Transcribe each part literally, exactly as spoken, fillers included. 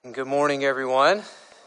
Good morning, everyone.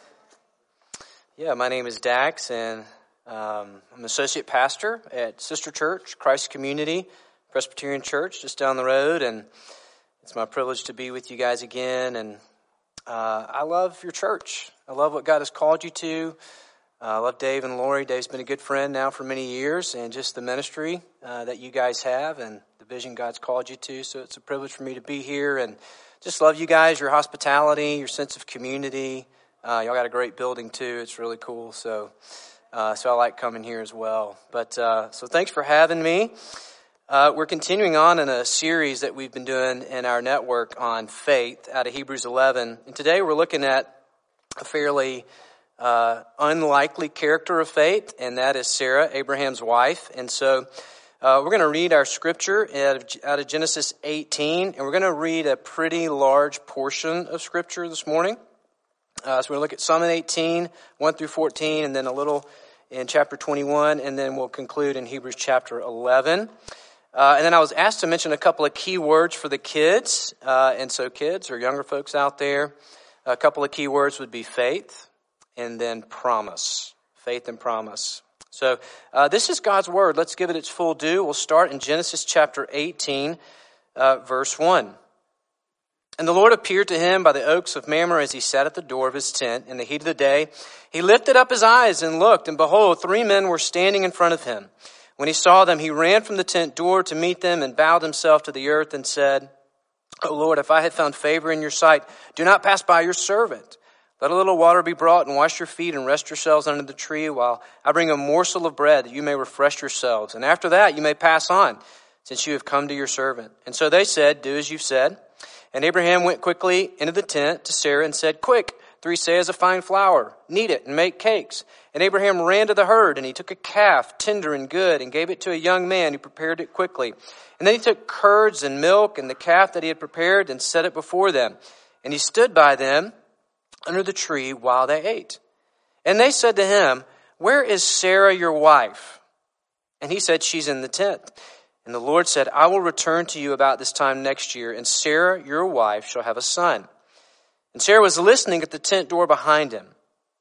Yeah, my name is Dax, and um, I'm an associate pastor at Sister Church, Christ Community Presbyterian Church, just down the road, and it's my privilege to be with you guys again. And uh, I love your church. I love what God has called you to. Uh, I love Dave and Lori. Dave's been a good friend now for many years, and just the ministry uh, that you guys have and the vision God's called you to. So it's a privilege for me to be here, and just love you guys, your hospitality, your sense of community. Uh, y'all got a great building too. It's really cool. So, uh, so I like coming here as well. But uh, so thanks for having me. Uh, we're continuing on in a series that we've been doing in our network on faith out of Hebrews eleven, and today we're looking at a fairly uh, unlikely character of faith, and that is Sarah, Abraham's wife. And so Uh, we're going to read our scripture out of, out of Genesis eighteen, and we're going to read a pretty large portion of scripture this morning. Uh, so we're going to look at Psalm eighteen, one through fourteen, and then a little in chapter twenty-one, and then we'll conclude in Hebrews chapter eleven. Uh, and then I was asked to mention a couple of key words for the kids, uh, and so kids or younger folks out there, a couple of key words would be faith and then promise. Faith and promise. So uh, this is God's word. Let's give it its full due. We'll start in Genesis chapter eighteen, uh, verse one. And the Lord appeared to him by the oaks of Mamre as he sat at the door of his tent in the heat of the day. He lifted up his eyes and looked, and behold, three men were standing in front of him. When he saw them, he ran from the tent door to meet them and bowed himself to the earth and said, O Lord, if I had found favor in your sight, do not pass by your servant. Let a little water be brought, and wash your feet, and rest yourselves under the tree, while I bring a morsel of bread, that you may refresh yourselves. And after that you may pass on, since you have come to your servant. And so they said, Do as you've said. And Abraham went quickly into the tent to Sarah and said, Quick, three seahs of fine flour, knead it, and make cakes. And Abraham ran to the herd, and he took a calf, tender and good, and gave it to a young man who prepared it quickly. And then he took curds and milk and the calf that he had prepared, and set it before them. And he stood by them under the tree while they ate. And they said to him, Where is Sarah your wife? And he said, She's in the tent. And the Lord said, I will return to you about this time next year, and Sarah your wife shall have a son. And Sarah was listening at the tent door behind him.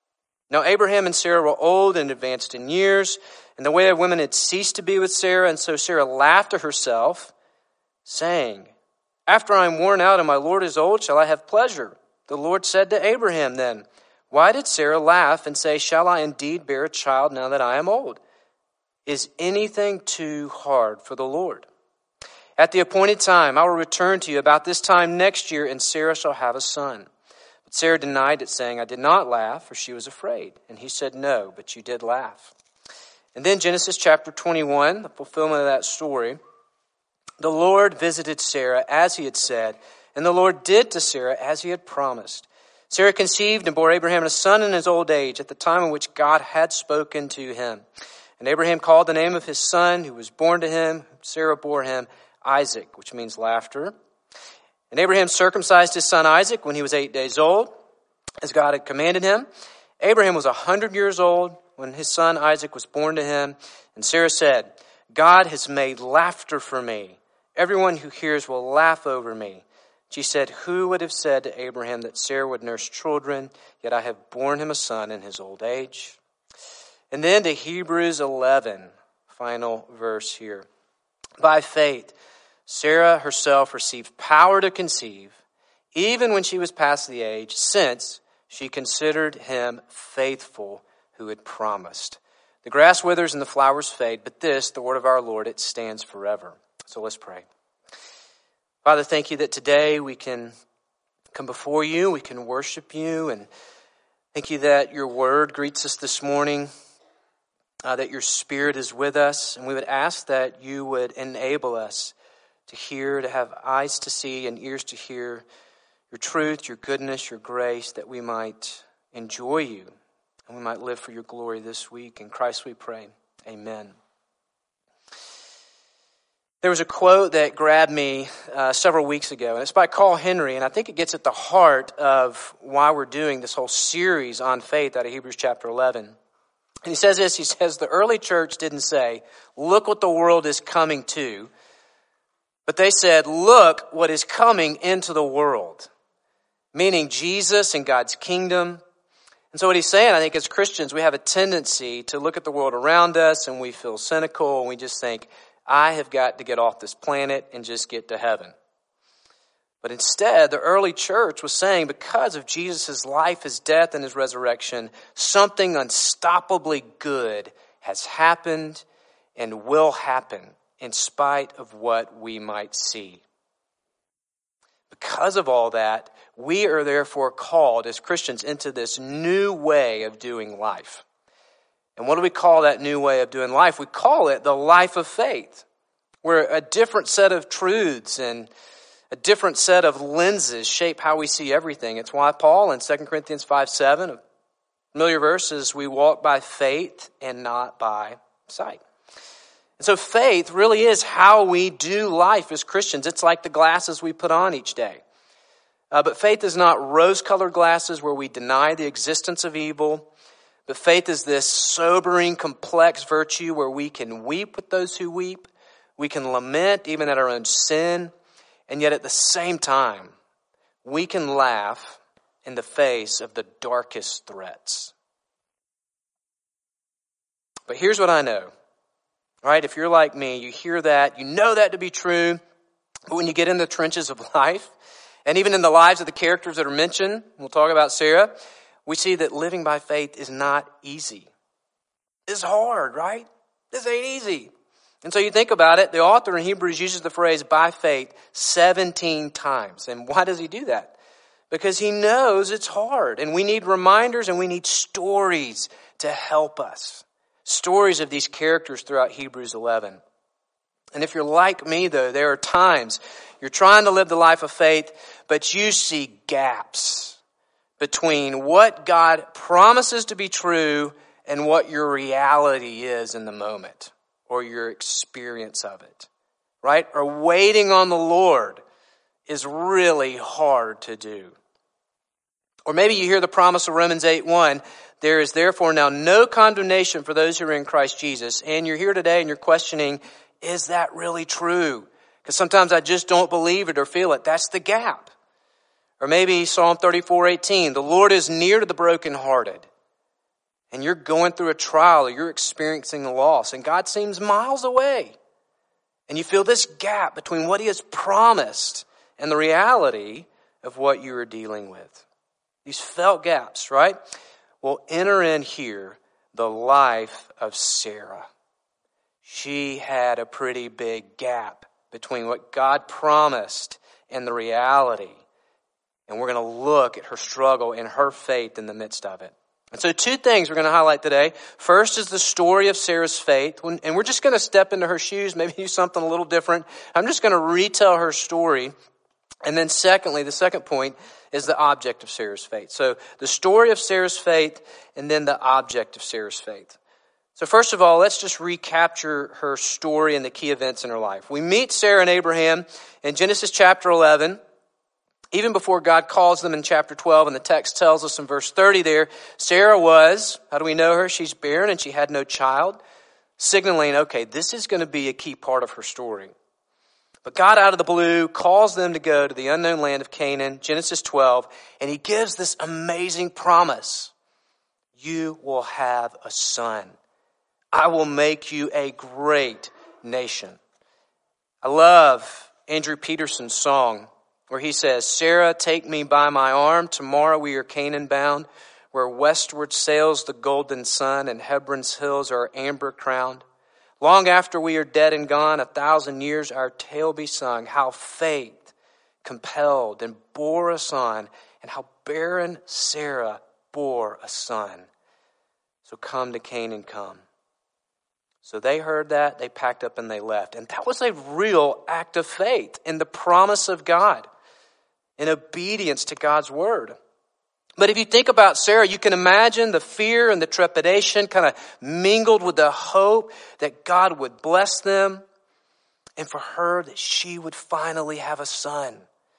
Now Abraham and Sarah were old and advanced in years, and the way of women had ceased to be with Sarah. And so Sarah laughed to herself, saying, After I am worn out and my Lord is old, shall I have pleasure? The Lord said to Abraham then, Why did Sarah laugh and say, Shall I indeed bear a child now that I am old? Is anything too hard for the Lord? At the appointed time, I will return to you about this time next year, and Sarah shall have a son. But Sarah denied it, saying, I did not laugh, for she was afraid. And he said, No, but you did laugh. And then Genesis chapter twenty-one, the fulfillment of that story. The Lord visited Sarah as he had said, and the Lord did to Sarah as he had promised. Sarah conceived and bore Abraham a son in his old age, at the time in which God had spoken to him. And Abraham called the name of his son, who was born to him. Sarah bore him Isaac, which means laughter. And Abraham circumcised his son Isaac when he was eight days old, as God had commanded him. Abraham was a hundred years old when his son Isaac was born to him. And Sarah said, God has made laughter for me. Everyone who hears will laugh over me. She said, Who would have said to Abraham that Sarah would nurse children? Yet I have borne him a son in his old age. And then to Hebrews eleven, final verse here. By faith, Sarah herself received power to conceive, even when she was past the age, since she considered him faithful who had promised. The grass withers and the flowers fade, but this, the word of our Lord, it stands forever. So let's pray. Father, thank you that today we can come before you, we can worship you, and thank you that your word greets us this morning, uh, that your spirit is with us, and we would ask that you would enable us to hear, to have eyes to see and ears to hear your truth, your goodness, your grace, that we might enjoy you and we might live for your glory this week. In Christ we pray. Amen. There was a quote that grabbed me uh, several weeks ago, and it's by Carl Henry, and I think it gets at the heart of why we're doing this whole series on faith out of Hebrews chapter eleven. And he says this, he says, the early church didn't say, look what the world is coming to, but they said, look what is coming into the world. meaning Jesus and God's kingdom. And so what he's saying, I think as Christians, we have a tendency to look at the world around us and we feel cynical and we just think, I have got to get off this planet and just get to heaven. But instead, the early church was saying because of Jesus' life, his death, and his resurrection, something unstoppably good has happened and will happen in spite of what we might see. Because of all that, we are therefore called as Christians into this new way of doing life. And what do we call that new way of doing life? We call it the life of faith, where a different set of truths and a different set of lenses shape how we see everything. It's why Paul in Second Corinthians five seven, a familiar verse, is we walk by faith and not by sight. And so faith really is how we do life as Christians. It's like the glasses we put on each day. Uh, but faith is not rose-colored glasses where we deny the existence of evil. But faith is this sobering, complex virtue where we can weep with those who weep. We can lament even at our own sin. And yet at the same time, we can laugh in the face of the darkest threats. But here's what I know. Right? If you're like me, you hear that, you know that to be true. But when you get in the trenches of life, and even in the lives of the characters that are mentioned, we'll talk about Sarah, we see that living by faith is not easy. It's hard, right? This ain't easy. And so you think about it, the author in Hebrews uses the phrase by faith seventeen times. And why does he do that? Because he knows it's hard. And we need reminders and we need stories to help us. Stories of these characters throughout Hebrews eleven. And if you're like me, though, there are times you're trying to live the life of faith, but you see gaps between what God promises to be true and what your reality is in the moment, or your experience of it, right? Or waiting on the Lord is really hard to do. Or maybe you hear the promise of Romans eight one, there is therefore now no condemnation for those who are in Christ Jesus. And you're here today and you're questioning, is that really true? Because sometimes I just don't believe it or feel it. That's the gap. Or maybe Psalm thirty-four eighteen, the Lord is near to the brokenhearted. And you're going through a trial or you're experiencing a loss and God seems miles away. And you feel this gap between what he has promised and the reality of what you are dealing with. These felt gaps, right? Well, enter in here the life of Sarah. She had a pretty big gap between what God promised and the reality. And we're going to look at her struggle and her faith in the midst of it. And so two things we're going to highlight today. First is the story of Sarah's faith. And we're just going to step into her shoes, maybe do something a little different. I'm just going to retell her story. And then secondly, the second point is the object of Sarah's faith. So the story of Sarah's faith and then the object of Sarah's faith. So first of all, let's just recapture her story and the key events in her life. We meet Sarah and Abraham in Genesis chapter eleven. Even before God calls them in chapter twelve, and the text tells us in verse thirty there, Sarah was, how do we know her? She's barren and she had no child, signaling, okay, this is going to be a key part of her story. But God out of the blue calls them to go to the unknown land of Canaan, Genesis twelve, and he gives this amazing promise. You will have a son. I will make you a great nation. I love Andrew Peterson's song, where he says, Sarah, take me by my arm. Tomorrow we are Canaan bound, where westward sails the golden sun and Hebron's hills are amber crowned. Long after we are dead and gone, a thousand years our tale be sung, how faith compelled and bore us on, and how barren Sarah bore a son. So come to Canaan, come. So they heard that, they packed up and they left. And that was a real act of faith in the promise of God, in obedience to God's word. But if you think about Sarah, you can imagine the fear and the trepidation kind of mingled with the hope that God would bless them and for her that she would finally have a son.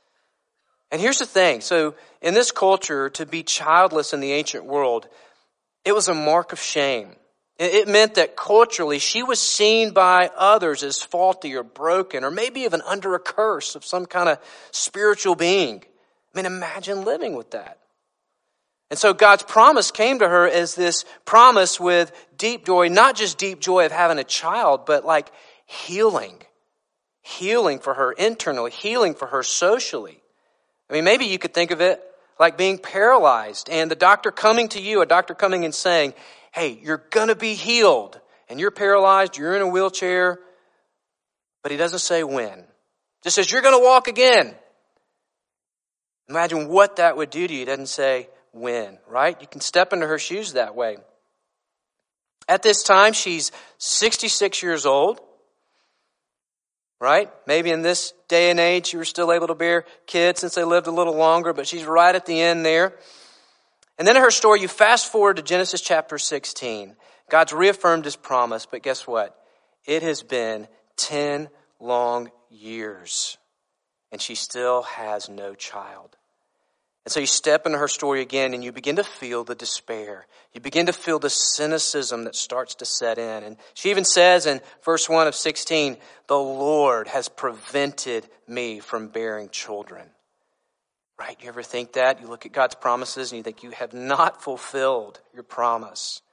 And here's the thing. So in this culture, to be childless in the ancient world, it was a mark of shame. It meant that culturally she was seen by others as faulty or broken or maybe even under a curse of some kind of spiritual being. I mean, imagine living with that. And so God's promise came to her as this promise with deep joy, not just deep joy of having a child, but like healing. Healing for her internally, healing for her socially. I mean, maybe you could think of it like being paralyzed and the doctor coming to you, a doctor coming and saying, hey, you're going to be healed. And you're paralyzed, you're in a wheelchair, but he doesn't say when. Just says, you're going to walk again. Imagine what that would do to you. He doesn't say when, right? You can step into her shoes that way. At this time, she's sixty-six years old, right? Maybe in this day and age, you were still able to bear kids since they lived a little longer, but she's right at the end there. And then in her story, you fast forward to Genesis chapter sixteen. God's reaffirmed his promise, but guess what? It has been ten long years, and she still has no child. And so you step into her story again, and you begin to feel the despair. You begin to feel the cynicism that starts to set in. And she even says in verse one of sixteen, the Lord has prevented me from bearing children. Right? You ever think that? You look at God's promises and you think you have not fulfilled your promise.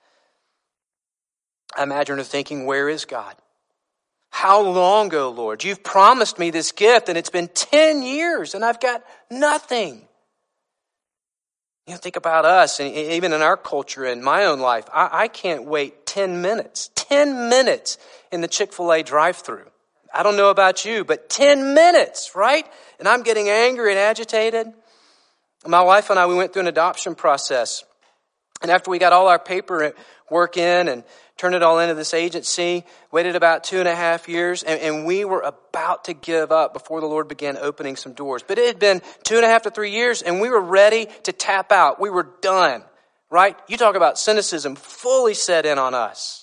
I imagine her thinking, where is God? How long, O Lord? You've promised me this gift and it's been ten years and I've got nothing. You know, think about us and even in our culture, in my own life, I, I can't wait ten minutes, ten minutes in the Chick-fil-A drive-thru. I don't know about you, but ten minutes, right? And I'm getting angry and agitated. My wife and I, we went through an adoption process. And after we got all our paperwork in and turned it all into this agency, waited about two and a half years, and, and we were about to give up before the Lord began opening some doors. But it had been two and a half to three years, and we were ready to tap out. We were done, right? You talk about cynicism fully set in on us.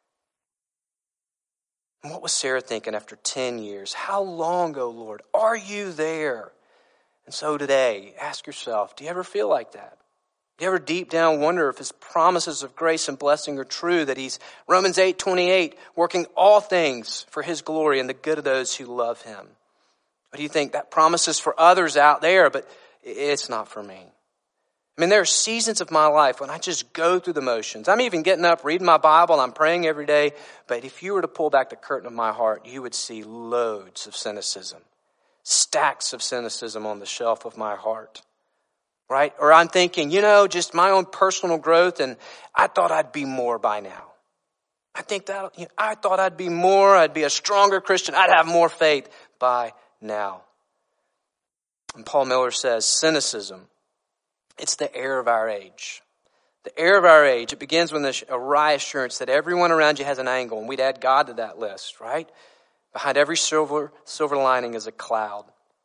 And what was Sarah thinking after ten years? How long, O Lord? Are you there? And so today, ask yourself, do you ever feel like that? Do you ever deep down wonder if his promises of grace and blessing are true, that he's, Romans eight twenty-eight, working all things for his glory and the good of those who love him? Or do you think that promise is for others out there, but it's not for me? I mean, there are seasons of my life when I just go through the motions. I'm even getting up, reading my Bible, and I'm praying every day. But if you were to pull back the curtain of my heart, you would see loads of cynicism, stacks of cynicism on the shelf of my heart. Right? Or I'm thinking, you know, just my own personal growth, and I thought I'd be more by now. I think that, you know, I thought I'd be more, I'd be a stronger Christian, I'd have more faith by now. And Paul Miller says, cynicism, it's the air of our age. The air of our age, it begins with a wry assurance that everyone around you has an angle, and we'd add God to that list, right? Behind every silver, silver lining is a cloud.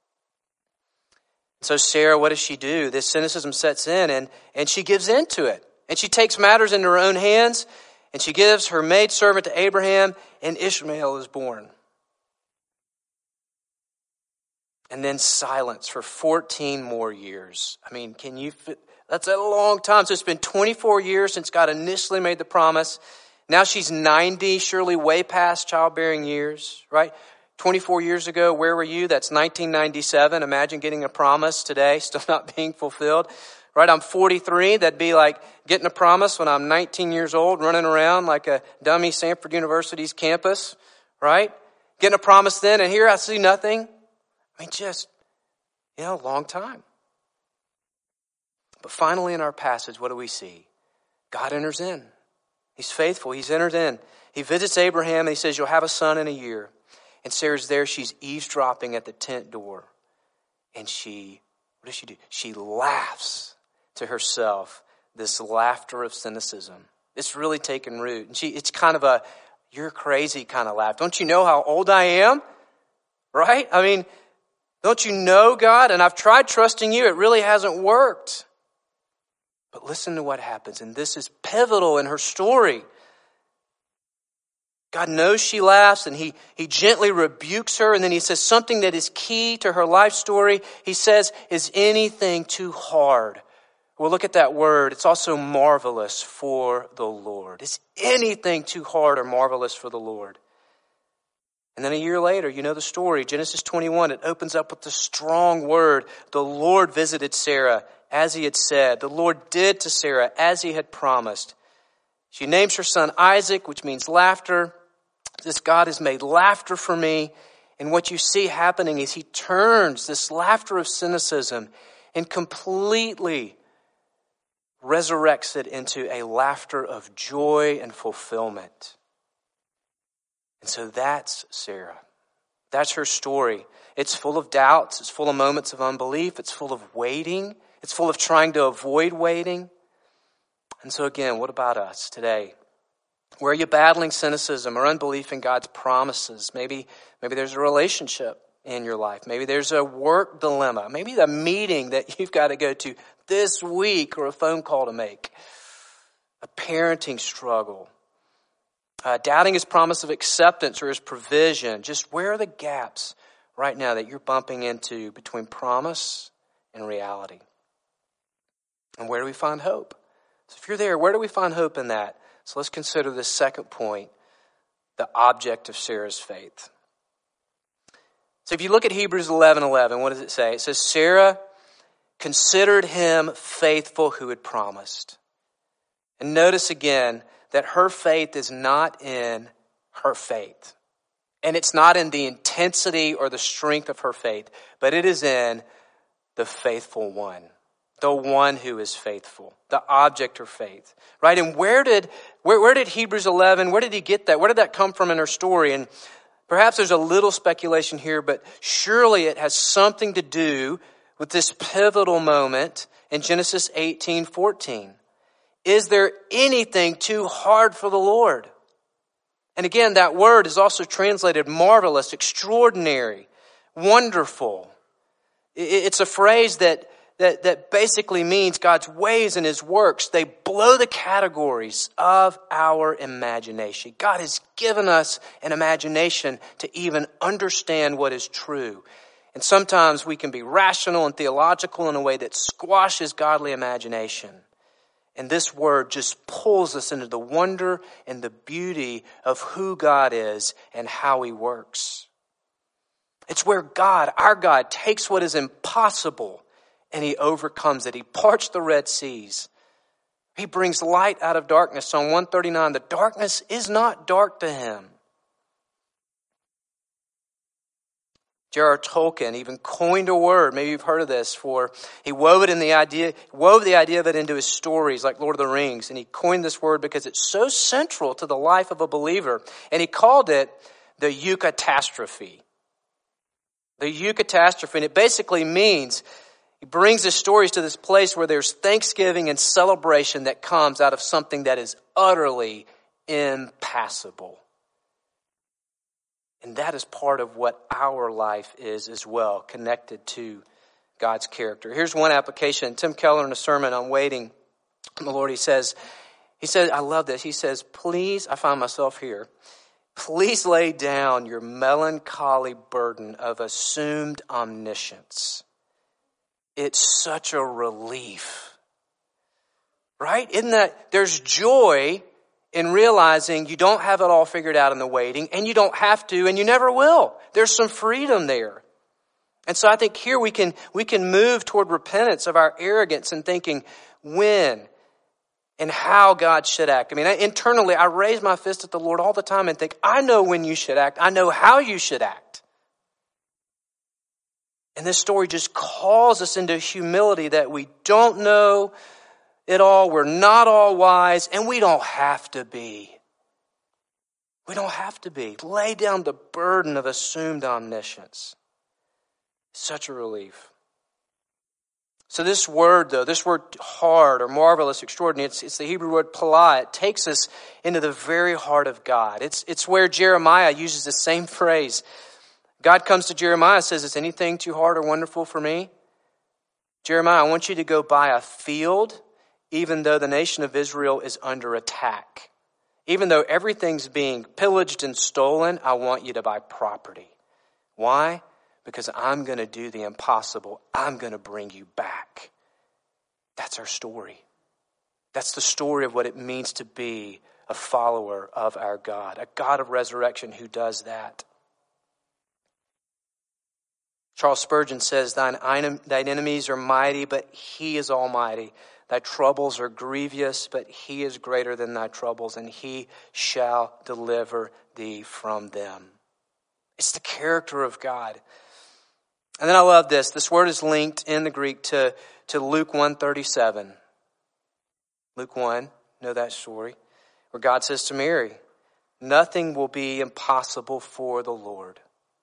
So Sarah, what does she do? This cynicism sets in and, and she gives in to it. And she takes matters into her own hands and she gives her maidservant to Abraham and Ishmael is born. And then silence for fourteen more years. I mean, can you fit? That's a long time. So it's been twenty-four years since God initially made the promise. Now she's ninety, surely way past childbearing years, right? twenty-four years ago, where were you? That's nineteen ninety-seven. Imagine getting a promise today, still not being fulfilled. Right? I'm forty-three. That'd be like getting a promise when I'm nineteen years old, running around like a dummy Samford University's campus. Right? Getting a promise then, and here I see nothing. I mean, just, you know, a long time. But finally in our passage, what do we see? God enters in. He's faithful. He's entered in. He visits Abraham and he says, you'll have a son in a year. And Sarah's there, she's eavesdropping at the tent door. And she, what does she do? She laughs to herself, this laughter of cynicism. It's really taken root. And she, it's kind of a, you're crazy kind of laugh. Don't you know how old I am? Right? I mean, don't you know, God? And I've tried trusting you. It really hasn't worked. But listen to what happens. And this is pivotal in her story. God knows she laughs and he, he gently rebukes her. And then he says something that is key to her life story. He says, is anything too hard? Well, look at that word. It's also marvelous for the Lord. Is anything too hard or marvelous for the Lord? And then a year later, you know the story, Genesis twenty-one, it opens up with the strong word. The Lord visited Sarah as he had said. The Lord did to Sarah as he had promised. She names her son Isaac, which means laughter. This God has made laughter for me. And what you see happening is he turns this laughter of cynicism and completely resurrects it into a laughter of joy and fulfillment. And so that's Sarah. That's her story. It's full of doubts. It's full of moments of unbelief. It's full of waiting. It's full of trying to avoid waiting. And so again, what about us today? Where are you battling cynicism or unbelief in God's promises? Maybe, maybe there's a relationship in your life. Maybe there's a work dilemma. Maybe the meeting that you've got to go to this week or a phone call to make. A parenting struggle. Uh, doubting his promise of acceptance or his provision. Just where are the gaps right now that you're bumping into between promise and reality? And where do we find hope? So if you're there, where do we find hope in that? So let's consider this second point, the object of Sarah's faith. So if you look at Hebrews eleven eleven, what does it say? It says, Sarah considered him faithful who had promised. And notice again that her faith is not in her faith. And it's not in the intensity or the strength of her faith, but it is in the faithful one. The one who is faithful, the object of faith, right? And where did where, where did Hebrews eleven, where did he get that? Where did that come from in her story? And perhaps there's a little speculation here, but surely it has something to do with this pivotal moment in Genesis eighteen fourteen. Is there anything too hard for the Lord? And again, that word is also translated marvelous, extraordinary, wonderful. It's a phrase that That, that basically means God's ways and his works, they blow the categories of our imagination. God has given us an imagination to even understand what is true. And sometimes we can be rational and theological in a way that squashes godly imagination. And this word just pulls us into the wonder and the beauty of who God is and how he works. It's where God, our God, takes what is impossible and he overcomes it. He parts the Red Seas. He brings light out of darkness. Psalm one thirty-nine, the darkness is not dark to him. J R R Tolkien even coined a word, maybe you've heard of this, for he wove it in the idea, wove the idea of it into his stories like Lord of the Rings. And he coined this word because it's so central to the life of a believer. And he called it the eucatastrophe. The eucatastrophe. And it basically means he brings his stories to this place where there's thanksgiving and celebration that comes out of something that is utterly impassable. And that is part of what our life is as well, connected to God's character. Here's one application. Tim Keller in a sermon on waiting on the Lord, he says, he says, I love this. He says, please, I find myself here, please lay down your melancholy burden of assumed omniscience. It's such a relief, right? Isn't that, there's joy in realizing you don't have it all figured out in the waiting, and you don't have to, and you never will. There's some freedom there. And so I think here we can, we can move toward repentance of our arrogance and thinking when and how God should act. I mean, I, internally, I raise my fist at the Lord all the time and think, I know when you should act. I know how you should act. And this story just calls us into humility that we don't know it all. We're not all wise, and we don't have to be. We don't have to be. Lay down the burden of assumed omniscience. Such a relief. So this word, though, this word hard or marvelous, extraordinary, it's, it's the Hebrew word palah. It takes us into the very heart of God. It's, it's where Jeremiah uses the same phrase. God comes to Jeremiah and says, is anything too hard or wonderful for me? Jeremiah, I want you to go buy a field, even though the nation of Israel is under attack. Even though everything's being pillaged and stolen, I want you to buy property. Why? Because I'm going to do the impossible. I'm going to bring you back. That's our story. That's the story of what it means to be a follower of our God, a God of resurrection who does that. Charles Spurgeon says, thine, thine enemies are mighty, but he is almighty. Thy troubles are grievous, but he is greater than thy troubles, and he shall deliver thee from them. It's the character of God. And then I love this. This word is linked in the Greek to, to Luke one thirty-seven. Luke one, know that story, where God says to Mary, nothing will be impossible for the Lord.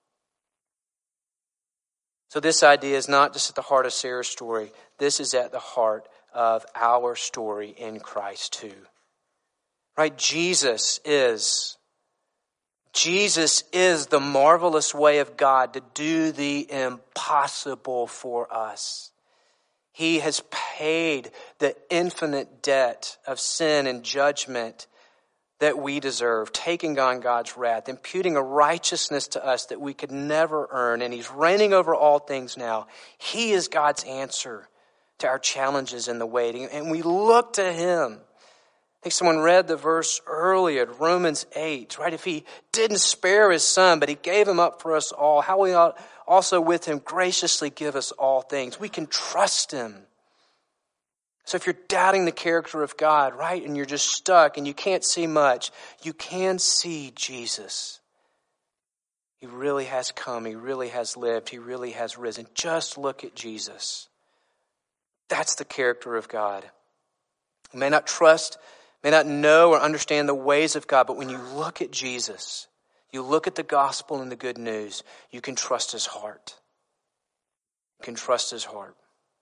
So this idea is not just at the heart of Sarah's story. This is at the heart of our story in Christ too. Right? Jesus is, Jesus is the marvelous way of God to do the impossible for us. He has paid the infinite debt of sin and judgment that we deserve, taking on God's wrath, imputing a righteousness to us that we could never earn, and he's reigning over all things now. He is God's answer to our challenges in the waiting, and we look to him. I think someone read the verse earlier, Romans eight, right? If he didn't spare his son, but he gave him up for us all, how will he also with him graciously give us all things? We can trust him. So if you're doubting the character of God, right, and you're just stuck and you can't see much, you can see Jesus. He really has come. He really has lived. He really has risen. Just look at Jesus. That's the character of God. You may not trust, may not know or understand the ways of God, but when you look at Jesus, you look at the gospel and the good news, you can trust his heart. You can trust his heart.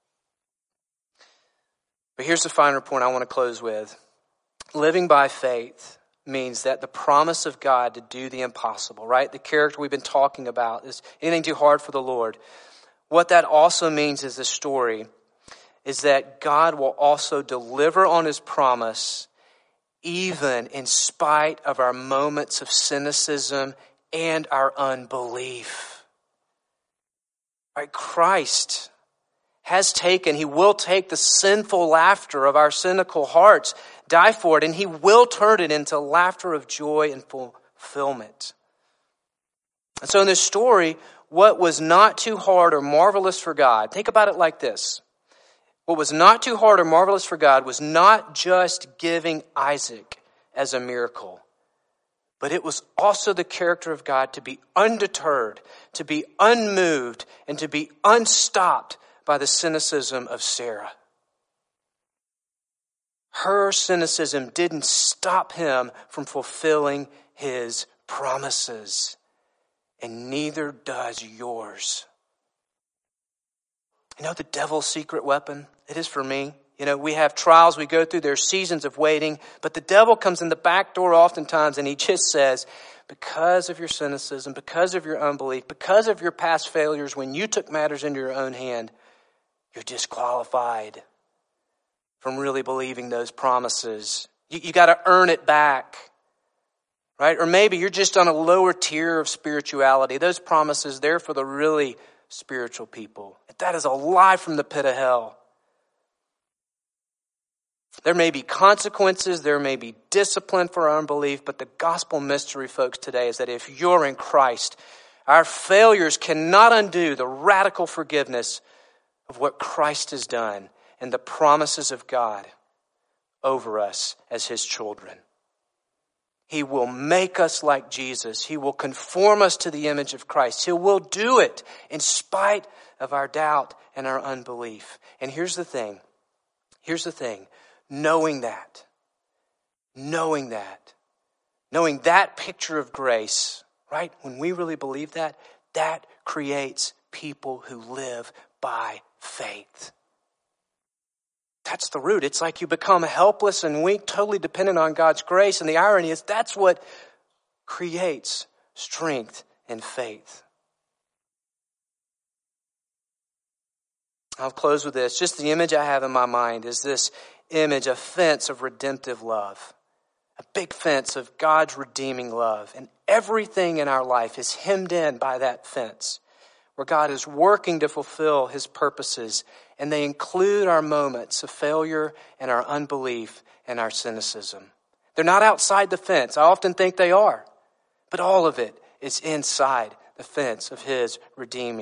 But here's the final point I want to close with. Living by faith means that the promise of God to do the impossible, right? The character we've been talking about is anything too hard for the Lord. What that also means is the story is that God will also deliver on his promise even in spite of our moments of cynicism and our unbelief. Right? Christ has taken, he will take the sinful laughter of our cynical hearts, die for it, and he will turn it into laughter of joy and fulfillment. And so in this story, what was not too hard or marvelous for God, think about it like this. What was not too hard or marvelous for God was not just giving Isaac as a miracle, but it was also the character of God to be undeterred, to be unmoved, and to be unstopped by the cynicism of Sarah. Her cynicism didn't stop him from fulfilling his promises, and neither does yours. You know the devil's secret weapon? It is for me. You know, we have trials we go through. There's seasons of waiting. But the devil comes in the back door oftentimes and he just says, because of your cynicism, because of your unbelief, because of your past failures, when you took matters into your own hand, you're disqualified from really believing those promises. You, you got to earn it back. Right? Or maybe you're just on a lower tier of spirituality. Those promises, they're for the really spiritual people. That is a lie from the pit of hell. There may be consequences, there may be discipline for our unbelief, but the gospel mystery, folks, today is that if you're in Christ, our failures cannot undo the radical forgiveness of what Christ has done and the promises of God over us as his children. He will make us like Jesus. He will conform us to the image of Christ. He will do it in spite of our doubt and our unbelief. And here's the thing. Here's the thing. Knowing that, knowing that, knowing that picture of grace, right? When we really believe that, that creates people who live by faith. That's the root. It's like you become helpless and weak, totally dependent on God's grace. And the irony is that's what creates strength and faith. I'll close with this. Just the image I have in my mind is this image, a fence of redemptive love. A big fence of God's redeeming love. And everything in our life is hemmed in by that fence, where God is working to fulfill his purposes. And they include our moments of failure and our unbelief and our cynicism. They're not outside the fence. I often think they are. But all of it is inside the fence of his redeeming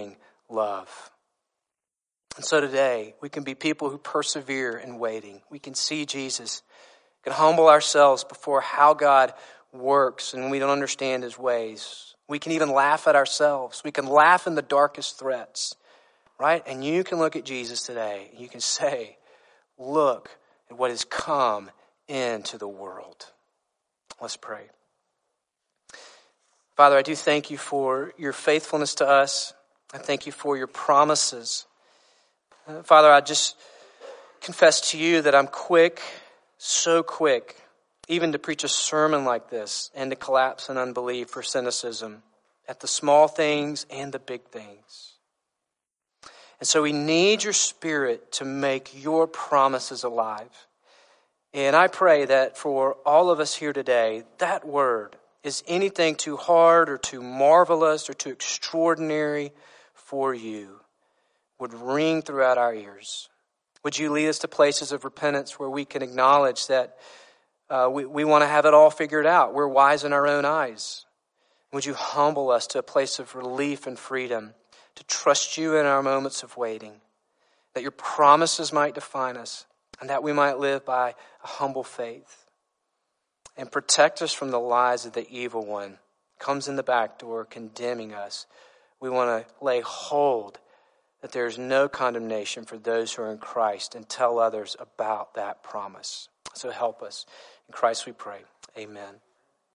love. And so today, we can be people who persevere in waiting. We can see Jesus, we can humble ourselves before how God works and we don't understand his ways. We can even laugh at ourselves. We can laugh in the darkest threats, right? And you can look at Jesus today and you can say, look at what has come into the world. Let's pray. Father, I do thank you for your faithfulness to us. I thank you for your promises. Uh, Father, I just confess to you that I'm quick, so quick, even to preach a sermon like this and to collapse in unbelief or cynicism at the small things and the big things. And so we need your Spirit to make your promises alive. And I pray that for all of us here today, that word is anything too hard or too marvelous or too extraordinary for you would ring throughout our ears. Would you lead us to places of repentance where we can acknowledge that uh, we, we want to have it all figured out. We're wise in our own eyes. Would you humble us to a place of relief and freedom to trust you in our moments of waiting, that your promises might define us and that we might live by a humble faith. And protect us from the lies of the evil one. Comes in the back door condemning us. We want to lay hold that there is no condemnation for those who are in Christ and tell others about that promise. So help us. In Christ we pray. Amen.